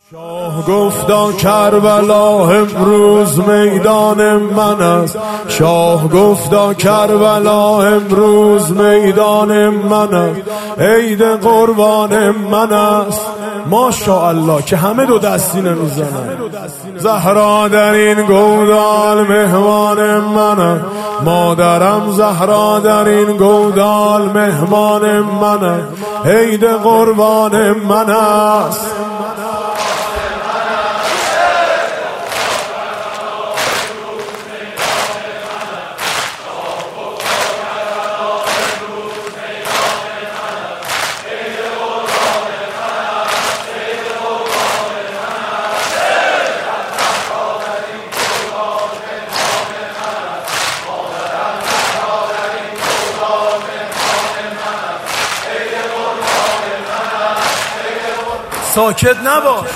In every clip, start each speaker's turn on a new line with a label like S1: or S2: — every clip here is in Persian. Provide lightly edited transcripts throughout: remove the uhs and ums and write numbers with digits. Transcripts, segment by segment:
S1: شاه گفتا کربلا امروز میدان من است. شاه گفتا کربلا امروز میدان من است. عید قربان من است. ماشاءالله که همه دو دستی نمیزنن. زهرا در این گودال مهمان من است. مادرم زهرا در این گودال مهمان من است. عید قربان من است. ساکت نباش.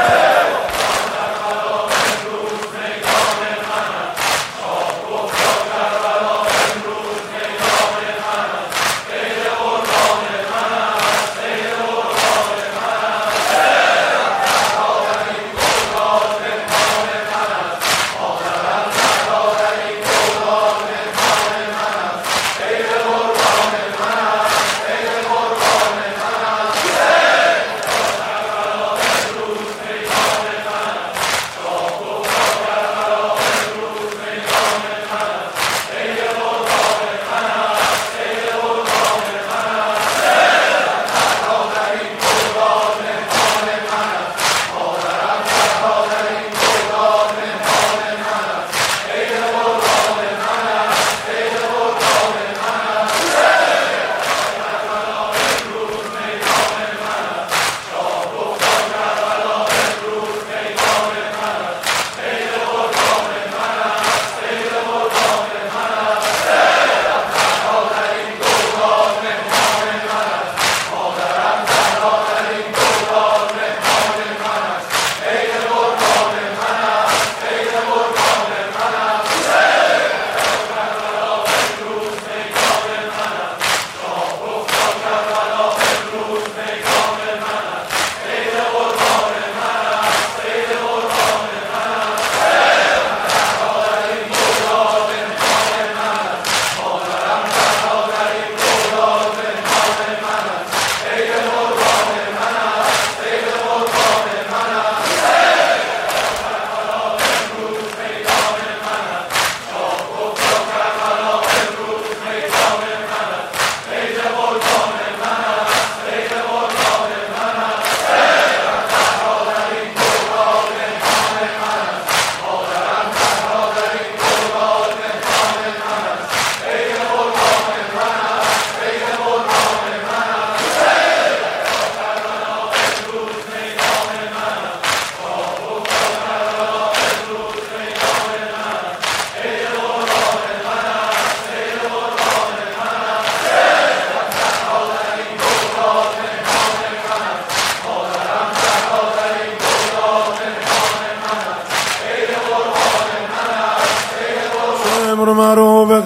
S1: مرو به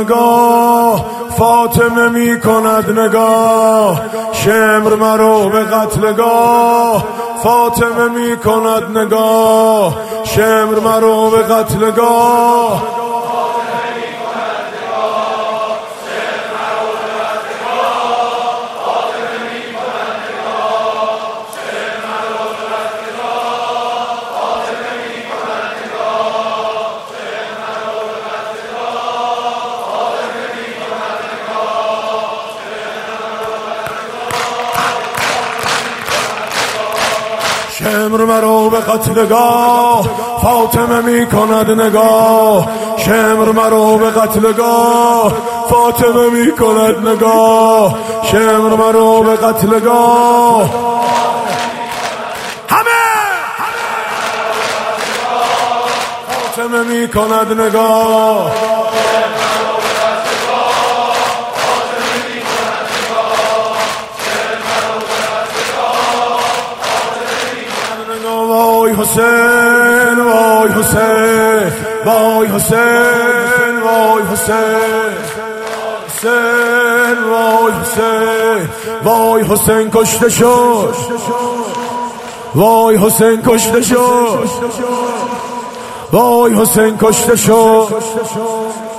S1: قتلگاه فاطمه می کند نگاه. شمر مرو به قتلگاه فاطمه می کند نگاه. شمر مرو به قتلگاه شمر مرو به قتلگاه فاطمه می کند نگاه. شمر مرو به قتلگاه فاطمه می کند نگاه. شمر مرو به قتلگاه همه فاطمه می کند نگاه. وای حسین وای حسین وای حسین وای حسین حسین وای حسین وای حسین کشته شد. وای حسین کشته شد، وای حسین کشته شد.